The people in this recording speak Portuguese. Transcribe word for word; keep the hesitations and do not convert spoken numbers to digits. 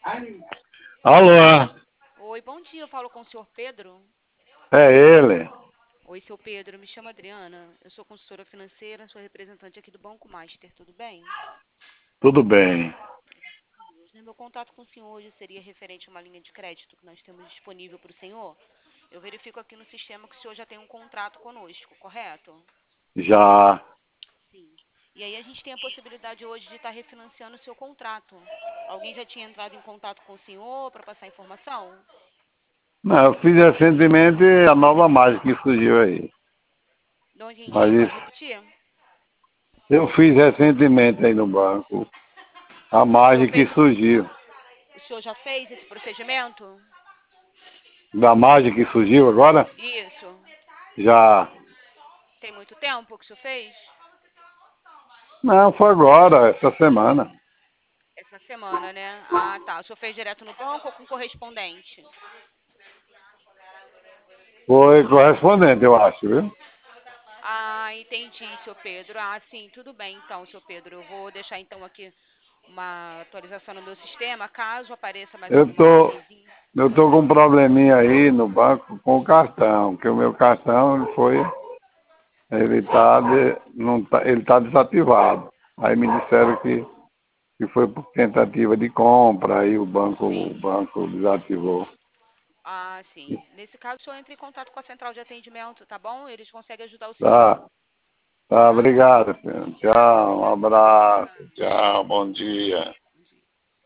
Alô? Oi, bom dia, eu falo com o senhor Pedro. É ele. Oi, seu Pedro, me chamo Adriana, eu sou consultora financeira, sou representante aqui do Banco Master, tudo bem? Tudo bem. Deus, né? Meu contato com o senhor hoje seria referente a uma linha de crédito que nós temos disponível para o senhor. Eu verifico aqui no sistema que o senhor já tem um contrato conosco, correto? Já. Sim. E aí a gente tem a possibilidade hoje de estar refinanciando o seu contrato. Alguém já tinha entrado em contato com o senhor para passar informação? Não, eu fiz recentemente a nova mágica que surgiu aí. De onde a gente Mas ia? Pode isso, repetir? eu fiz recentemente aí no banco a O senhor mágica fez, que surgiu. o senhor já fez esse procedimento? Da mágica que surgiu agora? Isso. Já. Tem muito tempo que o senhor fez? Não, foi agora, essa semana. Essa semana, né? Ah, tá. O senhor fez direto no banco ou com correspondente? Foi correspondente, eu acho, viu? Ah, entendi, senhor Pedro. Ah, sim, tudo bem então, senhor Pedro. Eu vou deixar então aqui uma atualização no meu sistema, caso apareça mais Eu alguma tô, coisinha. eu tô com um probleminha aí no banco com o cartão, que o meu cartão ele foi, ele tá, de, não tá, ele tá desativado. Aí me disseram que que foi por tentativa de compra, aí o banco, o Sim. banco desativou. Ah, sim. Nesse caso, o senhor entra em contato com a central de atendimento, tá bom? Eles conseguem ajudar o senhor, Tá, tá, tá? obrigado, senhor. Tchau, um De abraço, nada. tchau, bom dia.